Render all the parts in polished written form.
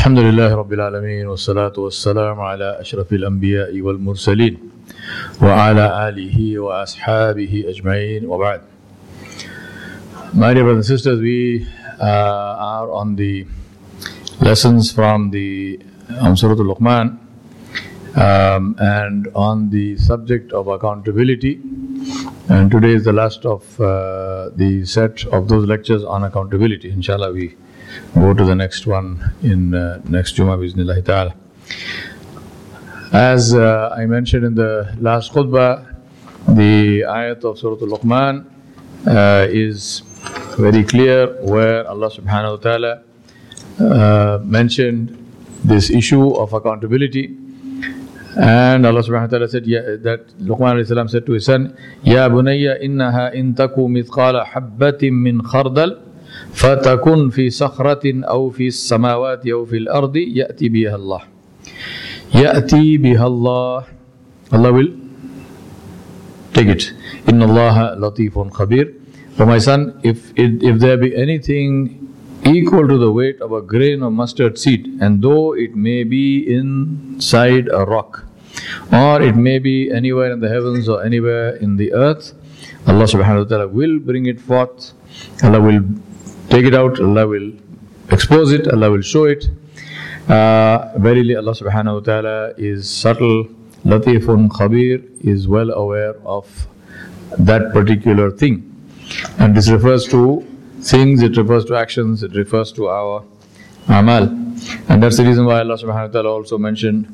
الحمد لله رب العالمين والصلاة والسلام على أشرف الأنبياء والمرسلين وعلى آله وأصحابه أجمعين وبعد. My dear brothers and sisters, we are on the lessons from the Surah Al-Luqman and on the subject of accountability, and today is the last of the set of those lectures on accountability. Inshallah, we go to the next one in next Jummah Bismillah Ta'ala. As I mentioned in the last khutbah, the ayat of Surah Al-Luqman is very clear, where Allah subhanahu wa ta'ala mentioned this issue of accountability. And Allah subhanahu wa ta'ala said that Luqman alayhi salam said to his son, Ya bunayya innaha in taku mithqala habbatin min khardal fatakun fi sakhratin aw fi samawati aw fil ardi ya'ti biha Allah. Ya'ti biha Allah. Allah will take it. Inna Allah latifun khabir. For my son, if there be anything equal to the weight of a grain of mustard seed, and though it may be inside a rock, or it may be anywhere in the heavens or anywhere in the earth, Allah subhanahu wa ta'ala will bring it forth. Allah will take it out, Allah will expose it, Allah will show it. Verily Allah subhanahu wa ta'ala is subtle, latifun khabir, is well aware of that particular thing. And this refers to things, it refers to actions, it refers to our amal. And that's the reason why Allah subhanahu wa ta'ala also mentioned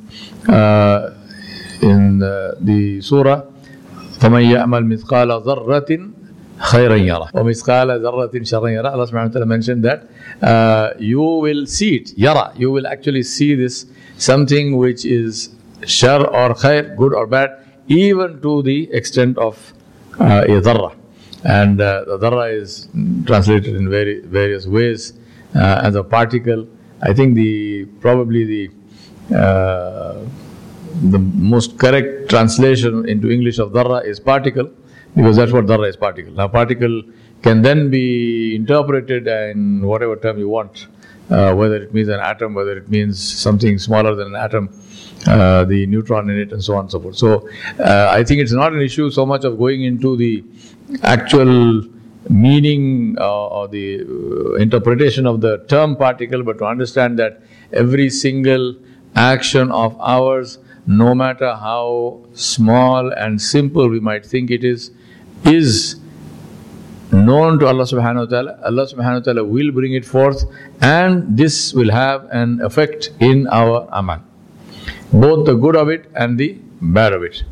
in the surah, فَمَنْ يَعْمَلْ مِثْقَالَ ذَرَّةٍ خَيْرًا يَرَى وَمِثْقَالَ ذَرَّةٍ شَرًّا يَرَى. Allah subhanahu wa ta'ala mentioned that you will see it, yara, you will actually see this, something which is shar or khair, good or bad, even to the extent of a dharra. And the dharra is translated in various ways as a particle. I think probably the most correct translation into English of dharra is particle, because that's what dharra is, particle. Now particle can then be interpreted in whatever term you want, whether it means an atom, whether it means something smaller than an atom, the neutron in it, and so on and so forth. So I think it's not an issue so much of going into the actual meaning or the interpretation of the term particle, but to understand that every single action of ours, no matter how small and simple we might think it is known to Allah subhanahu wa ta'ala. Allah subhanahu wa ta'ala will bring it forth, and this will have an effect in our amal, both the good of it and the bad of it.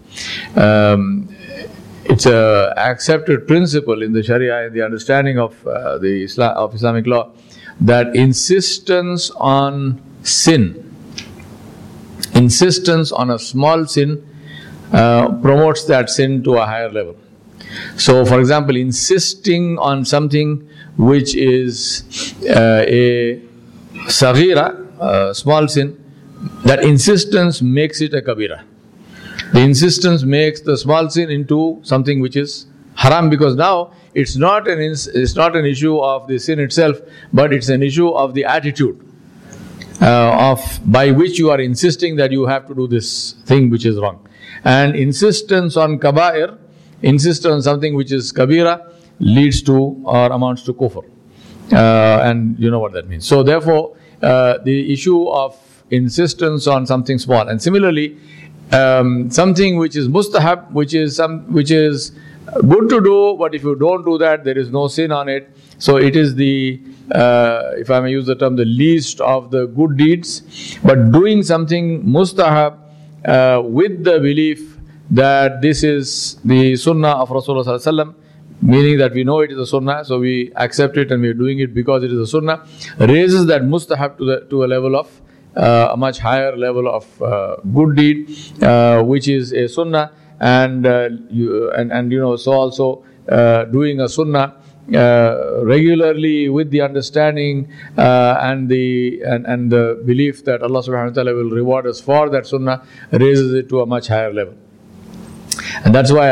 It's an accepted principle in the Sharia, in the understanding of Islamic law, that insistence on sin, insistence on a small sin, promotes that sin to a higher level. So, for example, insisting on something which is a saghira, small sin, that insistence makes it a kabira. The insistence makes the small sin into something which is haram, because now it's not an issue of the sin itself, but it's an issue of the attitude by which you are insisting that you have to do this thing which is wrong. And insistence on kaba'ir, insistence on something which is kabira, leads to or amounts to kufr. And you know what that means. So therefore, the issue of insistence on something small, and similarly, something which is mustahab, which is good to do, but if you don't do that, there is no sin on it. So it is the, if I may use the term, the least of the good deeds. But doing something mustahab with the belief that this is the sunnah of Rasulullah sallallahu alaihi wasallam, meaning that we know it is a sunnah, so we accept it and we are doing it because it is a sunnah, raises that mustahab to a level of a much higher level of good deed, which is a sunnah, and so also doing a sunnah regularly with the understanding and the belief that Allah subhanahu wa ta'ala will reward us for that sunnah, raises it to a much higher level. And that's why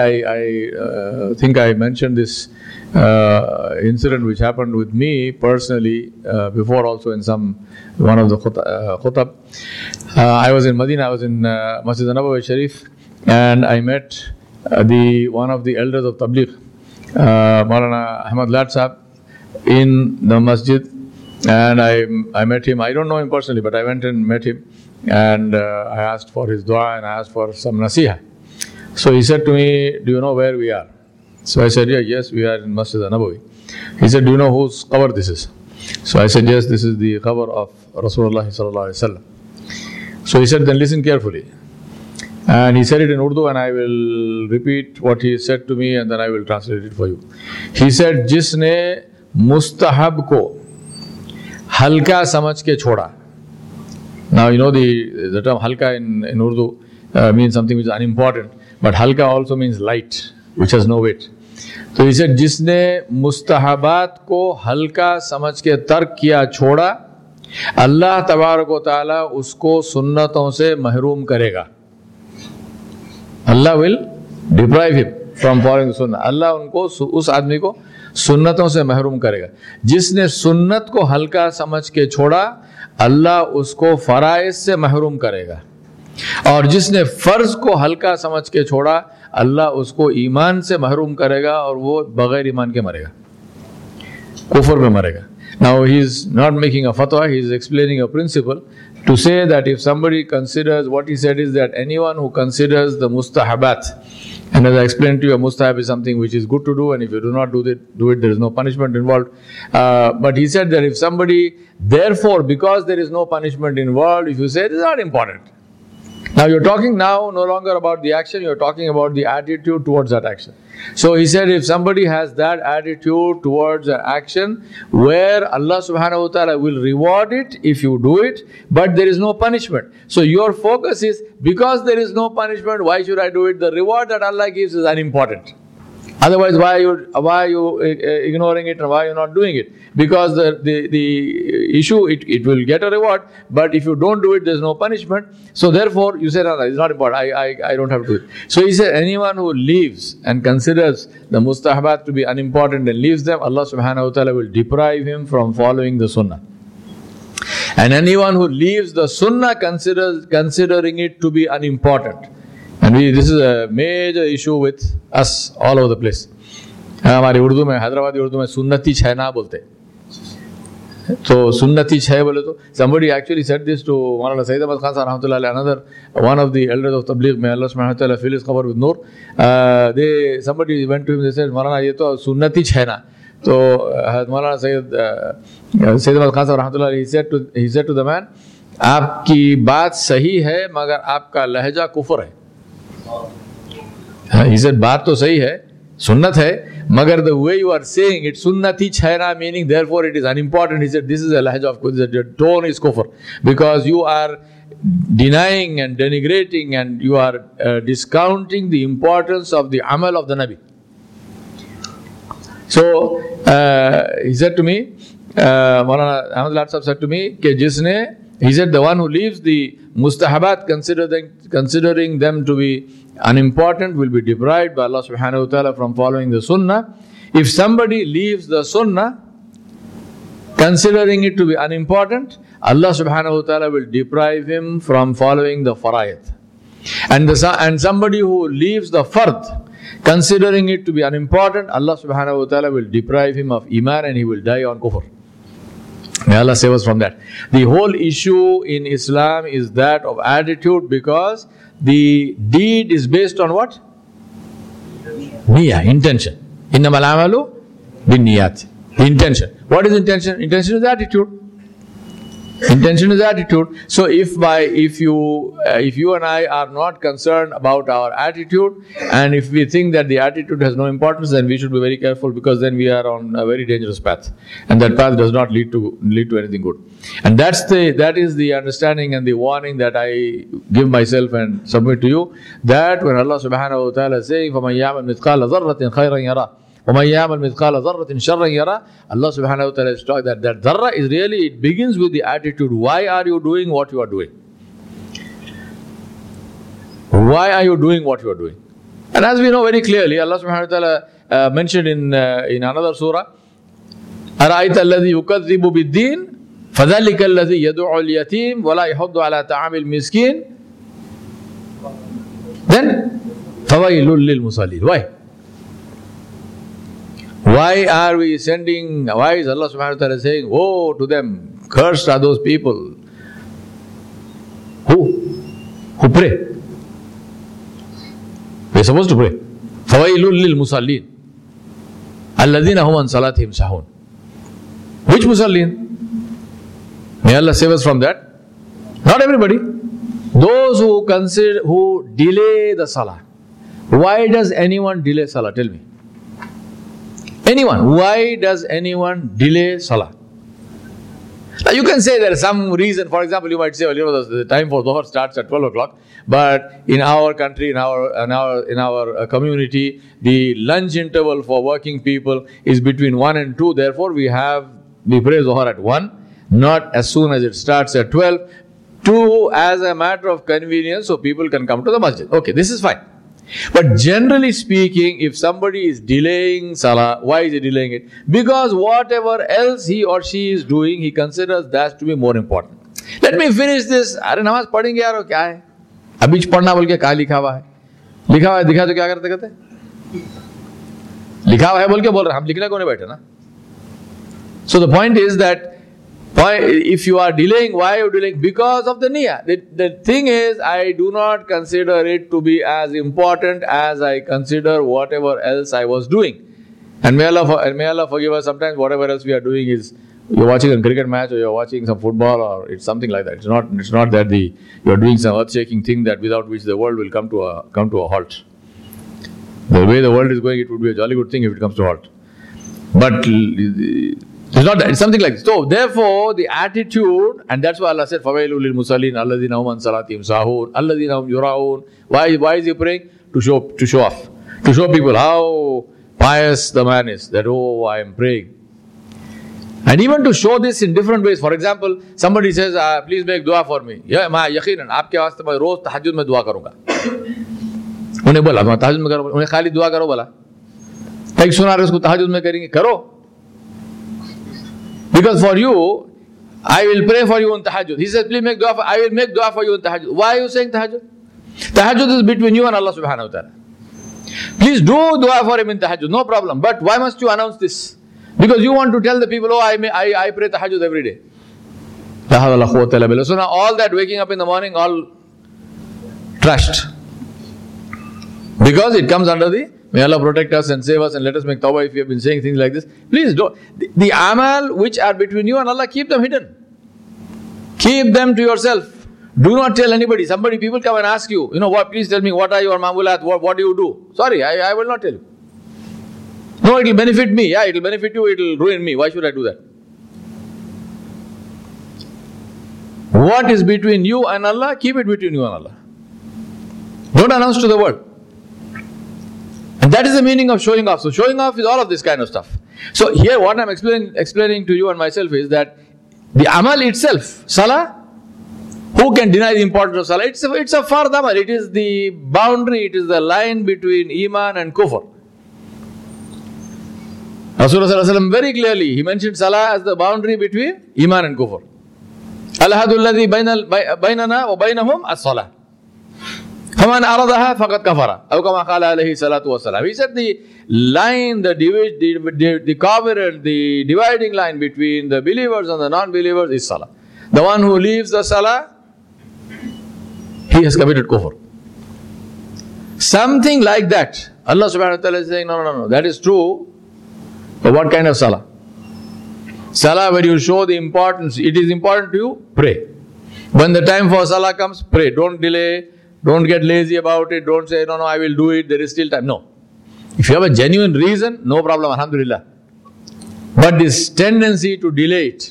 I think I mentioned this incident which happened with me personally before, also in one of the khutab. I was in Medina, I was in Masjid Nabawi Sharif, and I met one of the elders of Tabligh, Maulana Ahmad Lat Sahab, in the masjid, and I met him. I don't know him personally, but I went and met him, and I asked for his dua and I asked for some nasiha. So he said to me, "Do you know where we are?" So I said, "Yes, we are in Masjid Nabawi." He said, "Do you know whose qabr this is?" So I said, "Yes, this is the qabr of Rasulullah sallallahu alaihi wasallam." So he said, "Then listen carefully." And he said it in Urdu, and I will repeat what he said to me and then I will translate it for you. He said, "Jisne mustahab ko halka samajh ke choda." Now you know the term halka in Urdu means something which is unimportant, but halka also means light, which has no weight. So he said, "Jisne mustahabat ko halka samajh ke tark kiya choda, Allah tabarak wa ta'ala usko sunnaton se mahroom karega." Allah will deprive him from following the sunnah. Allah उनको उस आदमी को सुन्नतों से महरूम करेगा. जिसने सुन्नत को हल्का समझ के छोड़ा, अल्लाह उसको फराइज से महरूम करेगा. और जिसने फर्ज को हल्का समझ के छोड़ा, अल्लाह उसको ईमान से महरूम करेगा और वो बगैर ईमान के मरेगा, कुफर में मरेगा. Now he is not making a fatwa, he is explaining a principle to say that if somebody considers, what he said is that anyone who considers the mustahabat, and as I explained to you, a mustahab is something which is good to do, and if you do not do it, there is no punishment involved. But he said that if somebody, therefore, because there is no punishment involved, if you say it is not important. Now you're talking now no longer about the action, you're talking about the attitude towards that action. So he said if somebody has that attitude towards an action where Allah subhanahu wa ta'ala will reward it if you do it, but there is no punishment. So your focus is, because there is no punishment, why should I do it? The reward that Allah gives is unimportant. Otherwise, why are you ignoring it and why are you not doing it? Because the issue, it will get a reward, but if you don't do it, there's no punishment. So therefore, you say, no, it's not important, I don't have to do it. So he said, anyone who leaves and considers the mustahabat to be unimportant and leaves them, Allah subhanahu wa ta'ala will deprive him from following the sunnah. And anyone who leaves the sunnah considering it to be unimportant. And this is a major issue with us all over the place. हमारी उर्दू में, हैदराबादी उर्दू में सुन्नती छह ना बोलते. So sunnati छह बोले तो, somebody actually said this to Maulana Sayyid Ahmad Khan Sahib rahmatullah alayhi, another one of the elders of Tabligh, may Allah subhanahu wa ta'ala fill his qabr with nur. Somebody went to him, they said, Maulana ye to sunnati छह ना. So Maulana Sayyid Ahmad Khan Sahib rahmatullah alayhi, he said to the man, आपकी बात सही है मगर आपका लहजा कुफर है. He said, बात तो सही है, सुन्नत है, मगर the way you are saying it, sunnati chhaina, meaning therefore it is unimportant. He said, this is a lahja of kufr, your tone is kufr, because you are denying and denigrating and you are discounting the importance of the amal of the Nabi. So he said to me, Maulana Ahmad Lat Sahib said to me, कि जिसने, he said, the one who leaves the mustahabat considering them to be unimportant will be deprived by Allah subhanahu wa ta'ala from following the sunnah. If somebody leaves the sunnah considering it to be unimportant, Allah subhanahu wa ta'ala will deprive him from following the farayat. And somebody who leaves the fard considering it to be unimportant, Allah subhanahu wa ta'ala will deprive him of iman and he will die on kufr. May Allah save us from that. The whole issue in Islam is that of attitude, because the deed is based on what? Niyah, intention. Innamal amalu bin niyat. Intention. What is intention? Intention is attitude. Intention is attitude. So if you and I are not concerned about our attitude, and if we think that the attitude has no importance, then we should be very careful, because then we are on a very dangerous path, and that path does not lead to anything good. And that is the understanding and the warning that I give myself and submit to you, that when Allah subhanahu wa ta'ala is saying, فَمَنْ يَعْمَلْ مِثْقَالَ ذَرَّةٍ خَيْرًا يَرَى وَمَنْ يَعْمَلْ مِثْقَالَ ذَرَّةٍ شَرًّا يَرَى, Allah subhanahu wa ta'ala is talking that dharra is really, it begins with the attitude. Why are you doing what you are doing? Why are you doing what you are doing? And as we know very clearly, Allah subhanahu wa ta'ala mentioned in another surah, أَرَأَيْتَ الَّذِي يُكَذِّبُ بِالدِّينِ فَذَلِكَ الَّذِي يَدُعُ الْيَتِيمِ وَلَا يَحُضُّ عَلَى طَعَامِ الْمِسْكِينِ. Then, فَوَيْلٌ لِلْمُصَلِّينَ. Why? Why are we sending, why is Allah subhanahu wa ta'ala saying, woe to them, cursed are those people who pray? We're supposed to pray. فَوَيْلٌ لِلْمُصَلِّينَ الَّذِينَ هُمْ عَنْ صَلَاتِهِمْ سَاهُونَ. Which musallin? May Allah save us from that. Not everybody. Those who delay the salah. Why does anyone delay salah? Tell me. Anyone. Why does anyone delay salah? Now you can say there is some reason. For example, you might say, well, the time for Dhuhr starts at 12 o'clock. But in our country, in our community, the lunch interval for working people is between 1 and 2. Therefore, we pray Dhuhr at 1. Not as soon as it starts at 12. 2 as a matter of convenience so people can come to the masjid. Okay, this is fine. But generally speaking, if somebody is delaying salah, why is he delaying it? Because whatever else he or she is doing, he considers that to be more important. Let me finish this. अरे नमाज पढ़ेंगे यार क्या है? अभी पढ़ना बोल के क्या लिखा हुआ है? लिखा हुआ है दिखा तो क्या करते? लिखा हुआ है बोल के बोल रहे हम लिखने को नहीं बैठे ना? So the point is that if you are delaying, why are you delaying? Because of the niyyah. The thing is, I do not consider it to be as important as I consider whatever else I was doing. And may Allah forgive us. Sometimes whatever else we are doing is you're watching a cricket match or you're watching some football or it's something like that. It's not that you're doing some earth-shaking thing that without which the world will come to a halt. The way the world is going, it would be a jolly good thing if it comes to a halt. But it's not that. It's something like this. So, therefore, the attitude, and that's why Allah said, فَوَيْلُ لِلْمُصَلِّينَ الَّذِينَ هُمْ عَنْ صَلَاتِهِمْ سَاهُونَ الَّذِينَ هُمْ يُرَاءُونَ. Why is he praying? To show off. To show people how pious the man is. That, oh, I am praying. And even to show this in different ways. For example, somebody says, please make dua for me. Yeah, ma yaqinan, aapke वास्ते मैं रोज तहज्जुद में दुआ करूँगा. उन्हें बोला, मैं तहज्जुद में करूँ. उन्हें खाली दुआ करो बोला. एक सुना रहे उसको तहज्जुद में करेंगे. करो. Because for you, I will pray for you on tahajjud. He says, please make dua I will make dua for you on tahajjud. Why are you saying tahajjud? Tahajjud is between you and Allah subhanahu wa ta'ala. Please do dua for him in tahajjud, no problem. But why must you announce this? Because you want to tell the people, oh, I pray tahajjud every day. So now all that waking up in the morning, all trashed. Because it comes under the, may Allah protect us and save us and let us make tawbah if we have been saying things like this. Please don't. The amal which are between you and Allah, keep them hidden. Keep them to yourself. Do not tell anybody. People come and ask you, what, please tell me, what are your mamulat, what do you do? Sorry, I will not tell you. No, it will benefit me. Yeah, it will benefit you, it will ruin me. Why should I do that? What is between you and Allah, keep it between you and Allah. Don't announce to the world. And that is the meaning of showing off. So showing off is all of this kind of stuff. So here what I'm explaining to you and myself is that the amal itself, salah, who can deny the importance of salah? It's a fard amal. It is the boundary, it is the line between iman and kufr. Rasulullah very clearly, he mentioned salah as the boundary between iman and kufr. Al-hadu alladhi baynana wa baynahum as-salah. فَمَنْ أَرَضَهَا فَقَدْ كَفَرَ أو كما قال عليه الصلاة والسلام. He said the line, the covenant, the dividing line between the believers and the non-believers is salah. The one who leaves the salah, he has committed kufr. Something like that. Allah subhanahu wa ta'ala is saying, no, that is true. But what kind of salah? Salah where you show the importance, it is important to you, pray. When the time for salah comes, pray. Don't delay. Don't get lazy about it. Don't say, no, I will do it. There is still time. No. If you have a genuine reason, no problem. Alhamdulillah. But this tendency to delay it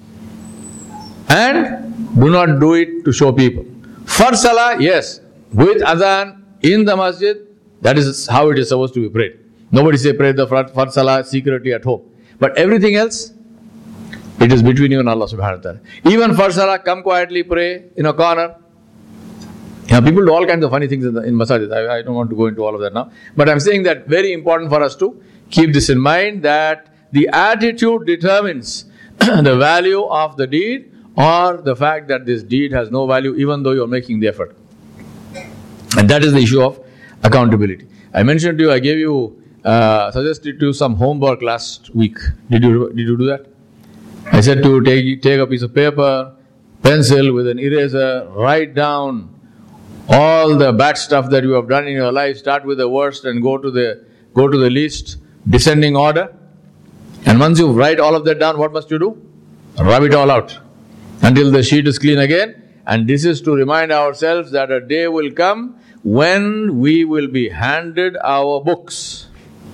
and do not do it to show people. For salah, yes. With adhan in the masjid, that is how it is supposed to be prayed. Nobody say pray the for salah secretly at home. But everything else, it is between you and Allah subhanahu wa ta'ala. Even for salah, come quietly, pray in a corner. People do all kinds of funny things in masajid. I don't want to go into all of that now. But I'm saying that very important for us to keep this in mind, that the attitude determines the value of the deed, or the fact that this deed has no value even though you're making the effort. And that is the issue of accountability. I mentioned to you, I gave you, suggested to you some homework last week. Did you do that? I said to take a piece of paper, pencil with an eraser, write down all the bad stuff that you have done in your life. Start with the worst and go to the least, descending order. And once you write all of that down, what must you do? Rub it all out until the sheet is clean again. And this is to remind ourselves that a day will come when we will be handed our books.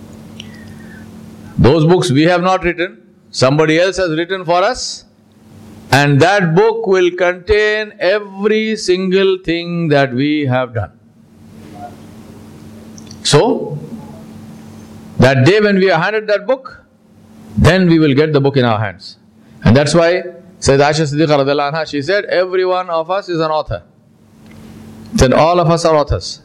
Those books we have not written, somebody else has written for us, and that book will contain every single thing that we have done. So, that day when we are handed that book, then we will get the book in our hands. And that's why Sayyidah Aisha Siddiqa radiallahu anha, she said, every one of us is an author. Said all of us are authors.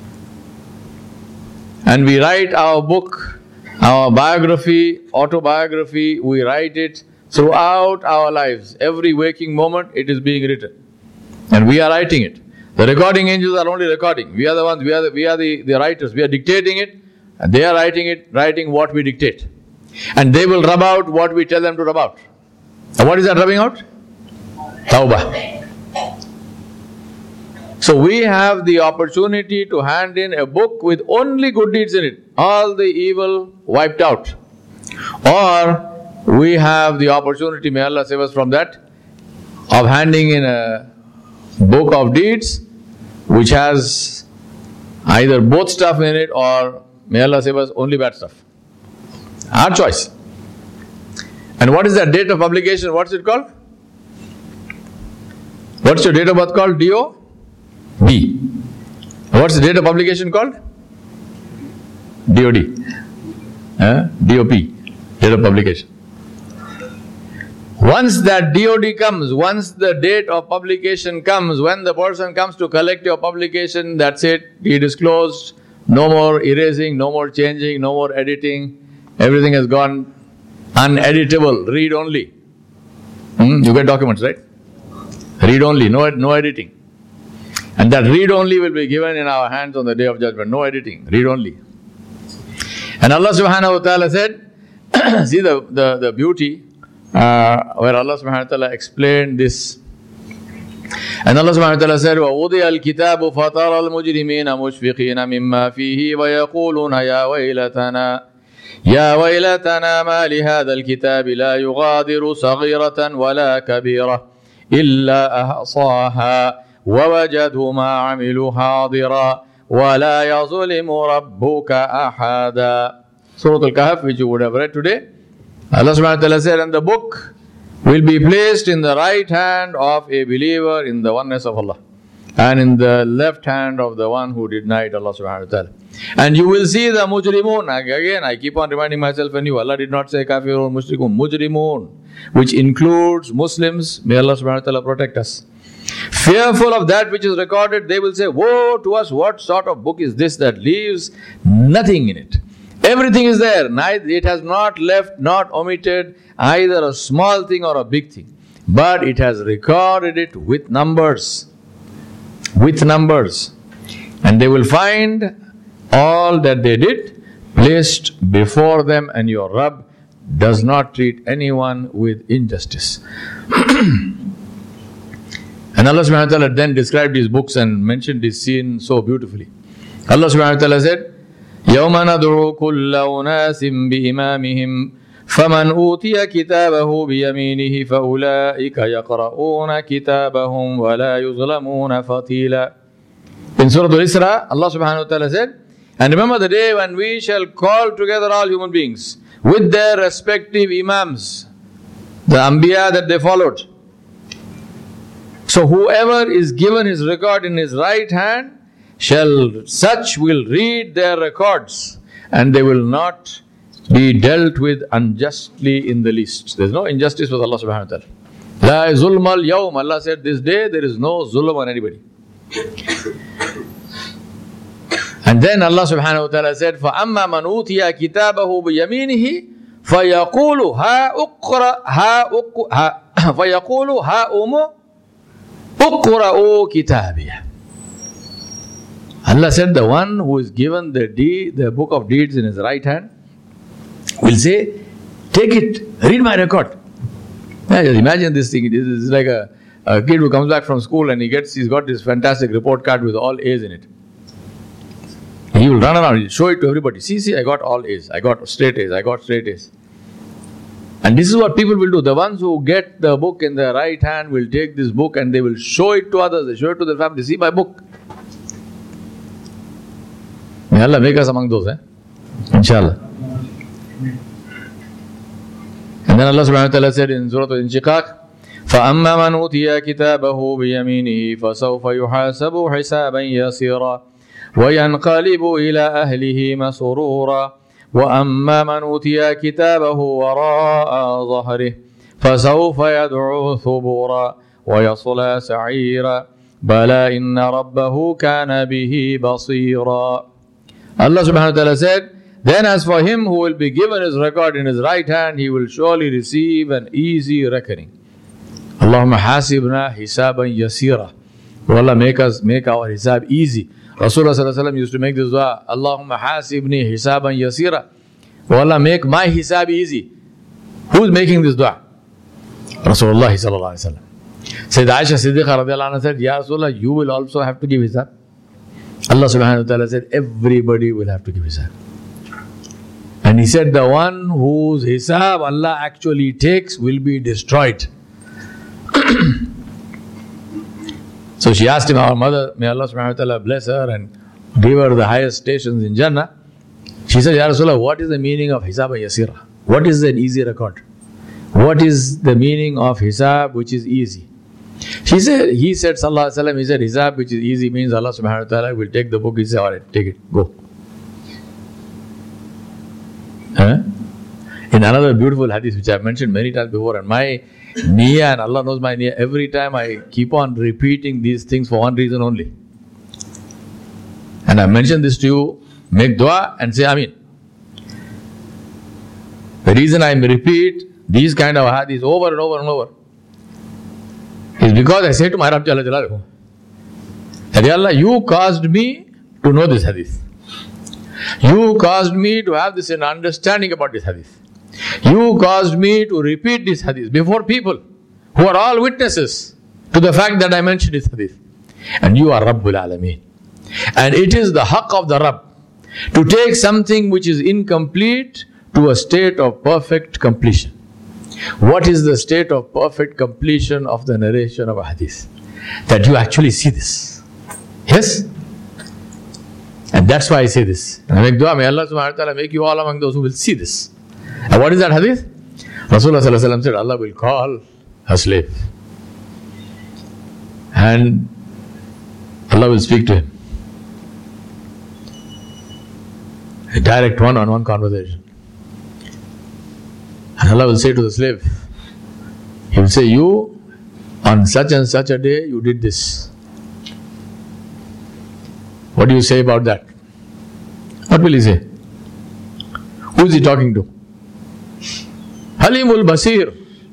And we write our book, our biography, autobiography, we write it throughout our lives. Every waking moment it is being written. And we are writing it. The recording angels are only recording. We are the ones, we are the writers. We are dictating it, and they are writing what we dictate. And they will rub out what we tell them to rub out. And what is that rubbing out? Tawbah. So we have the opportunity to hand in a book with only good deeds in it, all the evil wiped out. Or we have the opportunity, may Allah save us from that, of handing in a book of deeds which has either both stuff in it, or may Allah save us, only bad stuff. Our choice. And what is that date of publication? What's it called? What's your date of birth called? D-O-B. What's the date of publication called? D-O-D. D-O-P. Date of publication. Once that D-O-D comes, once the date of publication comes, when the person comes to collect your publication, that's it. It is closed. No more erasing, no more changing, no more editing. Everything has gone uneditable, read only. You get documents, right? Read only, no editing. And that read only will be given in our hands on the day of judgment. No editing, read only. And Allah subhanahu wa ta'ala said, see the beauty where Allah subhanahu wa ta'ala explained this. And Allah subhanahu wa ta'ala said, وَوُضِيَ الْكِتَابُ فَتَرَى الْمُجْرِمِينَ مُشْفِقِينَ مِمَّا فِيهِ وَيَقُولُونَ يَا وَيْلَتَنَا مَا لِهَذَا الْكِتَابِ لَا يُغَادِرُ صَغِيرَةً وَلَا كَبِيرَةً إِلَّا أَحْصَاهَا وَوَجَدُوا مَا عَمِلُوا حَاضِرًا وَلَا يَظْلِمُ رَبُّكَ أَحَدًا. Surah Al-Kahf, which you would have read today. Allah subhanahu wa ta'ala said, and the book will be placed in the right hand of a believer in the oneness of Allah, and in the left hand of the one who denied Allah subhanahu wa ta'ala. And you will see the mujrimun. Again, I keep on reminding myself and you, Allah did not say kafirun, mushrikun, mujrimun, which includes Muslims. May Allah subhanahu wa ta'ala protect us. Fearful of that which is recorded, they will say, woe to us, what sort of book is this that leaves nothing in it? Everything is there. It has not left, not omitted either a small thing or a big thing. But it has recorded it with numbers. With numbers. And they will find all that they did placed before them, and your Rabb does not treat anyone with injustice. And Allah subhanahu wa ta'ala then described these books and mentioned this scene so beautifully. Allah subhanahu wa ta'ala said, يَوْمَ نَدْعُو كُلَّ أُنَاسٍ بِإِمَامِهِمْ فَمَنْ أُوتِيَ كِتَابَهُ بِيَمِينِهِ فَأُولَٰئِكَ يَقْرَؤُونَ كِتَابَهُمْ وَلَا يُظْلَمُونَ فَتِيلًا. In Surah Al-Isra, Allah subhanahu wa ta'ala said, and remember the day when we shall call together all human beings with their respective imams, the Anbiya that they followed. So whoever is given his record in his right hand, such will read their records, and they will not be dealt with unjustly in the least. There is no injustice with Allah subhanahu wa ta'ala. La zulma al-yawm. Allah said, this day there is no zulm on anybody. And then Allah subhanahu wa ta'ala said, فَأَمَّا مَنْ أُوتِيَ كِتَابَهُ بِيَمِينِهِ فَيَقُولُ هَا اقْرَؤُوا كِتَابِيَهْ. Allah said, the one who is given the book of deeds in his right hand will say, take it, read my record. Yeah, just imagine this thing. This is like a kid who comes back from school and he's got this fantastic report card with all A's in it. He will run around, he'll show it to everybody. See, I got all A's. I got straight A's. And this is what people will do. The ones who get the book in their right hand will take this book and they will show it to others. They show it to their family. See my book. May Allah make us among those, Inshallah. And then Allah subhanahu wa ta'ala said in Surah Al-Inshiqaq, فَأَمَّا مَنْ أُوتِيَ كِتَابَهُ بِيَمِينِهِ فَسَوْفَ يُحَاسَبُ حِسَابًا يَسِيرًا وَيَنْقَلِبُ إِلَىٰ أَهْلِهِ مَسْرُورًا وَأَمَّا مَنْ أُوتِيَ كِتَابَهُ وَرَاءَ ظَهْرِهِ فَسَوْفَ يَدْعُو ثُبُورًا وَيَصْلَىٰ سَعِيرًا بَلَىٰ إِنَّ رَبَّهُ كَانَ بِهِ بَصِيرًا. Allah subhanahu wa ta'ala said, then as for him who will be given his record in his right hand, he will surely receive an easy reckoning. Allahumma hasibna hisaban yasira. Oh Allah, make our hisab easy. Rasulullah sallallahu alaihi wasallam used to make this dua, Allahumma hasibni hisaban yasira. Oh Allah, make my hisab easy. Who is making this dua? Rasulullah sallallahu alaihi wasallam. Sayyid Aisha Siddiqa radiallahu anha said, Ya Rasulullah, you will also have to give hisab. Allah subhanahu wa ta'ala said, everybody will have to give hisab. And he said, the one whose hisab Allah actually takes will be destroyed. So she asked him, our mother, may Allah subhanahu wa ta'ala bless her and give her the highest stations in Jannah. She said, Ya Rasulullah, what is the meaning of hisab yasira? What is an easy record? What is the meaning of hisab which is easy? He said, sallallahu alaihi wasallam, he said, hisab which is easy means Allah subhanahu wa ta'ala will take the book. He said, alright, take it, go. In another beautiful hadith which I have mentioned many times before, and my niyyah, and Allah knows my niyyah, every time I keep on repeating these things for one reason only. And I mentioned this to you, make dua and say Ameen. The reason I repeat these kind of hadiths over and over and over is because I say to my Rabb Jalla Jalaluhu, that Ya Allah, you caused me to know this hadith. You caused me to have this understanding about this hadith. You caused me to repeat this hadith before people who are all witnesses to the fact that I mentioned this hadith. And you are Rabbul Alameen. And it is the haqq of the Rabb to take something which is incomplete to a state of perfect completion. What is the state of perfect completion of the narration of a hadith? That you actually see this. Yes? And that's why I say this. And I make dua, may Allah subhanahu wa ta'ala make you all among those who will see this. And what is that hadith? Rasulullah sallallahu alaihi wasallam said, Allah will call a slave. And Allah will speak to him. A direct one-on-one conversation. And Allah will say to the slave, He will say, you, on such and such a day, you did this. What do you say about that? What will he say? Who is he talking to? Halimul Basir,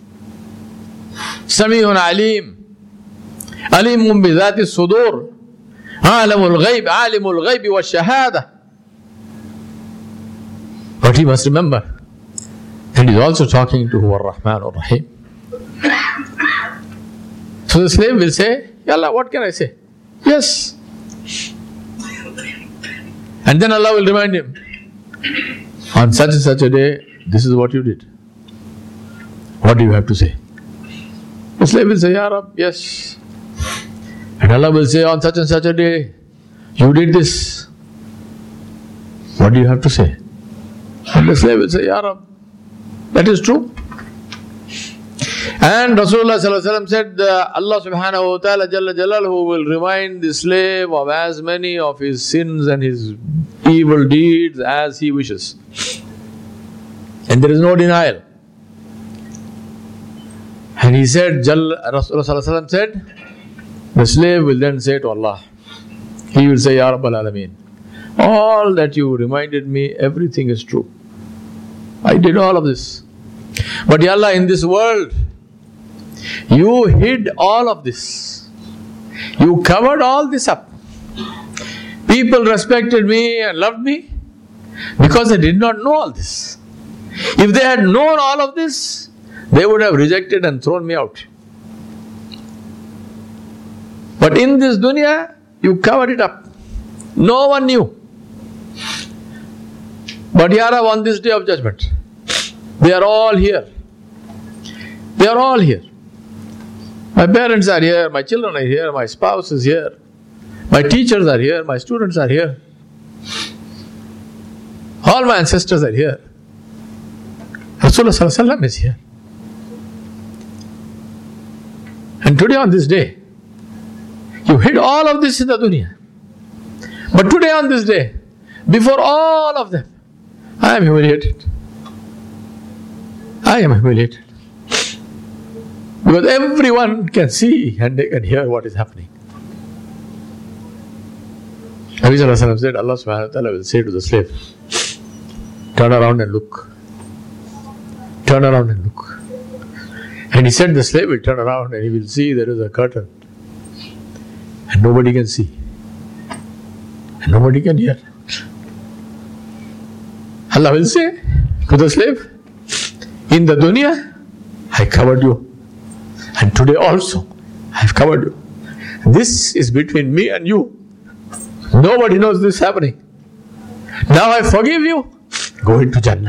Sami'un Alim, Alimun Bidhati Sudur, Alimul Ghaybi wa Shahada. But he must remember that he is also talking to Huwa Ar-Rahman Ar-Rahim. So the slave will say, Ya Allah, what can I say? Yes. And then Allah will remind him, on such and such a day, this is what you did. What do you have to say? The slave will say, Ya Rab, yes. And Allah will say, on such and such a day, you did this. What do you have to say? And the slave will say, Ya Rab, that is true. And Rasulullah sallallahu alaihi wasallam said, Allah subhanahu wa ta'ala Jalla Jalaluhu will remind the slave of as many of his sins and his evil deeds as he wishes. And there is no denial. And he said, Rasulullah sallallahu alaihi wasallam said, The slave will then say to Allah, he will say, Ya Rabbal Alameen, all that you reminded me, everything is true. I did all of this. But Ya Allah, in this world, you hid all of this. You covered all this up. People respected me and loved me because they did not know all this. If they had known all of this, they would have rejected and thrown me out. But in this dunya, you covered it up. No one knew. But Ya Rab, on this day of judgment, they are all here. They are all here. My parents are here, my children are here, my spouse is here, my teachers are here, my students are here. All my ancestors are here. Rasulullah Sallallahu Alaihi Wasallam is here. And today on this day, you hid all of this in the dunya. But today on this day, before all of them, I am humiliated. I am humiliated. Because everyone can see and they can hear what is happening. Nabi Sallallahu Alaihi Wasallam said, Allah Subhanahu Wa Ta'ala will say to the slave, turn around and look. Turn around and look. And he said the slave will turn around and he will see there is a curtain. And nobody can see. And nobody can hear. Allah will say to the slave, in the dunya, I covered you. And today also, I have covered you. This is between me and you. Nobody knows this happening. Now I forgive you. Go into Jannah.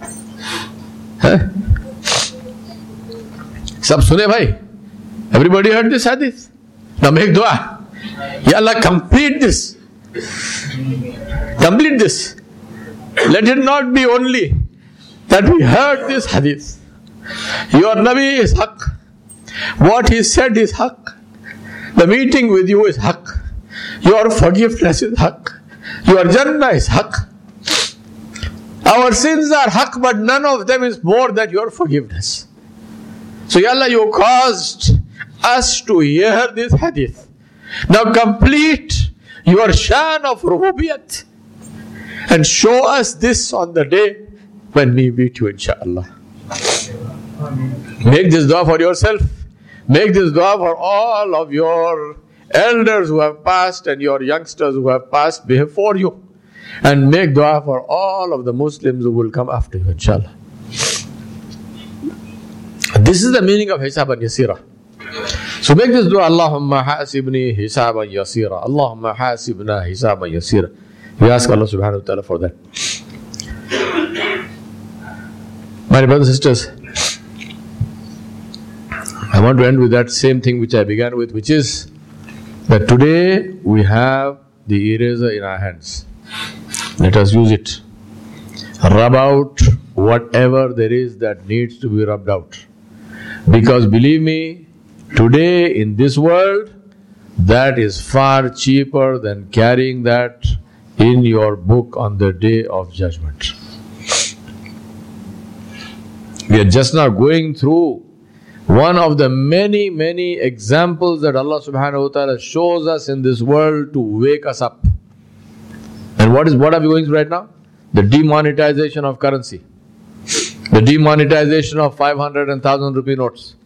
Sab sune bhai? Everybody heard this hadith? Now make dua. Ya Allah, complete this. Complete this. Let it not be only that we heard this hadith. Your Nabi is haqq. What he said is haqq. The meeting with you is haqq. Your forgiveness is haqq. Your Jannah is haqq. Our sins are haqq, but none of them is more than your forgiveness. So Ya Allah, you caused us to hear this hadith. Now complete your shan of rububiyat and show us this on the day when we meet you, inshaAllah. Make this dua for yourself. Make this dua for all of your elders who have passed and your youngsters who have passed before you. And make dua for all of the Muslims who will come after you, inshallah. This is the meaning of hisaban yasira. So make this dua, Allahumma hasibni hisaban yasira. Allahumma hasibna hisaban yasira. We ask Allah subhanahu wa ta'ala for that. My brothers and sisters, I want to end with that same thing which I began with, which is that today we have the eraser in our hands. Let us use it. Rub out whatever there is that needs to be rubbed out. Because believe me, today in this world, that is far cheaper than carrying that in your book on the day of judgment. We are just now going through one of the many, many examples that Allah subhanahu wa ta'ala shows us in this world to wake us up. And what are we going through right now? The demonetization of currency. The demonetization of 500 and 1,000 rupee notes.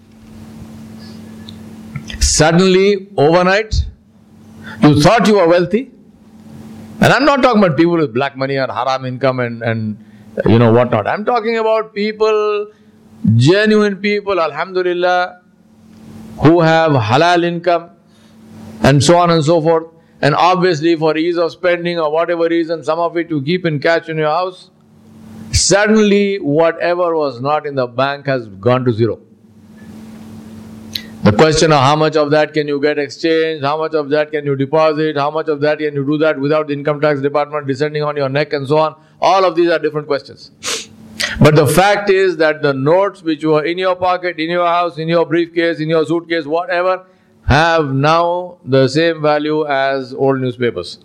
Suddenly, overnight, you thought you were wealthy. And I'm not talking about people with black money or haram income and you know whatnot. I'm talking about people, genuine people, alhamdulillah, who have halal income and so on and so forth. And obviously for ease of spending or whatever reason, some of it you keep in cash in your house. Suddenly whatever was not in the bank has gone to zero. The question of how much of that can you get exchanged, how much of that can you deposit, how much of that can you do that without the income tax department descending on your neck and so on. All of these are different questions. But the fact is that the notes which were in your pocket, in your house, in your briefcase, in your suitcase, whatever, have now the same value as old newspapers.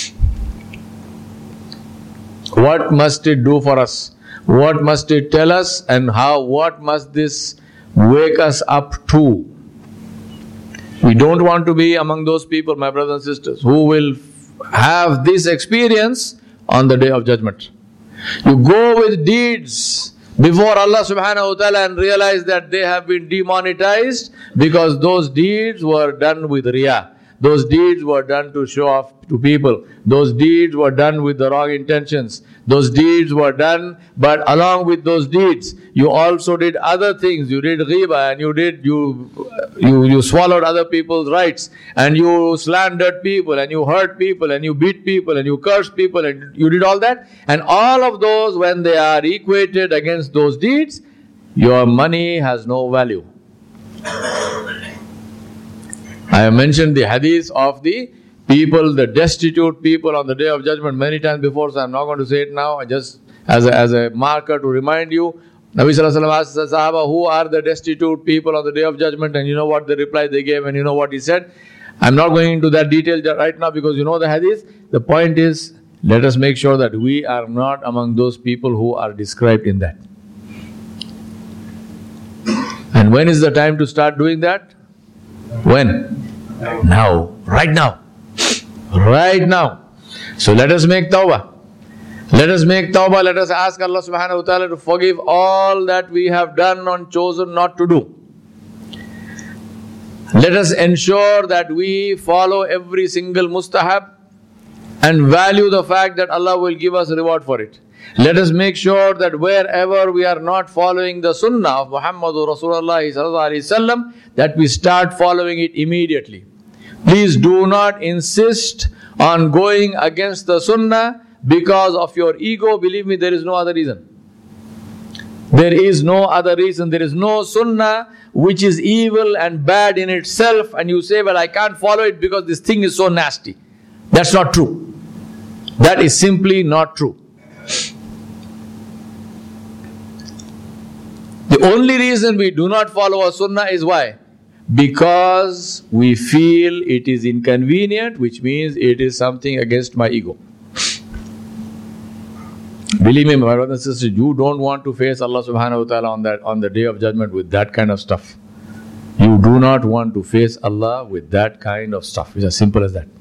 What must it do for us? What must it tell us? And what must this wake us up to? We don't want to be among those people, my brothers and sisters, who will have this experience on the day of judgment. You go with deeds before Allah subhanahu wa ta'ala and realize that they have been demonetized because those deeds were done with riyah. Those deeds were done to show off to people. Those deeds were done with the wrong intentions. Those deeds were done, but along with those deeds, you also did other things. You did ghiba, and you swallowed other people's rights, and you slandered people, and you hurt people, and you beat people, and you cursed people, and you did all that. And all of those, when they are equated against those deeds, your money has no value. I have mentioned the hadith of the people, the destitute people on the day of judgment many times before, so I am not going to say it now. Just as a marker to remind you, Nabi Sallallahu Alaihi Wasallam asked the Sahaba, who are the destitute people on the day of judgment? And you know what the reply they gave, and you know what he said. I am not going into that detail right now because you know the hadith. The point is, let us make sure that we are not among those people who are described in that. And when is the time to start doing that? When? Now. Right now. Right now. So let us make tawbah. Let us make tawbah. Let us ask Allah subhanahu wa ta'ala to forgive all that we have done and chosen not to do. Let us ensure that we follow every single mustahab and value the fact that Allah will give us reward for it. Let us make sure that wherever we are not following the sunnah of Muhammadur Rasulullah sallallahu alaihi wasallam, that we start following it immediately. Please do not insist on going against the sunnah because of your ego. Believe me, there is no other reason. There is no other reason. There is no sunnah which is evil and bad in itself, and you say, well, I can't follow it because this thing is so nasty. That's not true. That is simply not true. The only reason we do not follow a sunnah is why? Because we feel it is inconvenient, which means it is something against my ego. Believe me, my brothers and sisters, you don't want to face Allah subhanahu wa ta'ala on the day of judgment with that kind of stuff. You do not want to face Allah with that kind of stuff. It's as simple as that.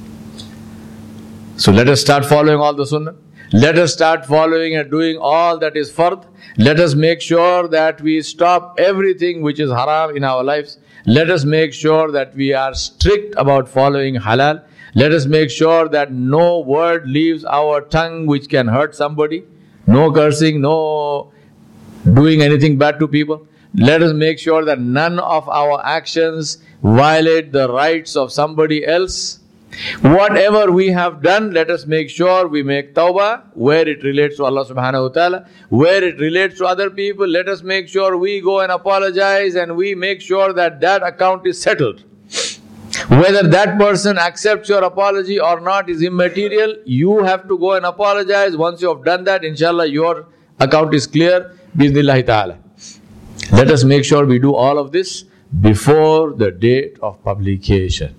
So let us start following all the sunnah. Let us start following and doing all that is fard. Let us make sure that we stop everything which is haram in our lives. Let us make sure that we are strict about following halal. Let us make sure that no word leaves our tongue which can hurt somebody. No cursing, no doing anything bad to people. Let us make sure that none of our actions violate the rights of somebody else. Whatever we have done, let us make sure we make tawbah where it relates to Allah subhanahu wa ta'ala. Where it relates to other people, let us make sure we go and apologize, and we make sure that that account is settled. Whether that person accepts your apology or not is immaterial. You have to go and apologize. Once you have done that, inshallah, your account is clear. Bismillahi ta'ala. Let us make sure we do all of this before the date of publication.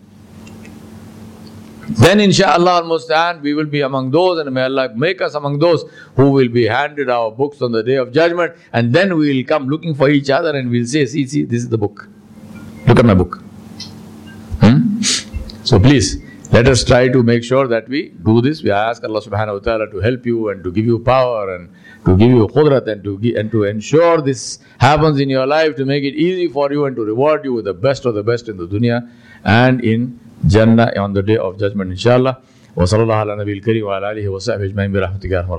Then inshallah al-musta'an, we will be among those, and may Allah make us among those who will be handed our books on the day of judgment, and then we will come looking for each other and we'll say, see, this is the book. Look at my book. So please, let us try to make sure that we do this. We ask Allah subhanahu wa ta'ala to help you and to give you power and to give you qudrat and to ensure this happens in your life, to make it easy for you and to reward you with the best of the best in the dunya and in Jannah on the day of judgment, inshallah. Wa sallallahu ala nabiyil kareem wa ala alihi wa sahbihi ajma'in bi rahmatika.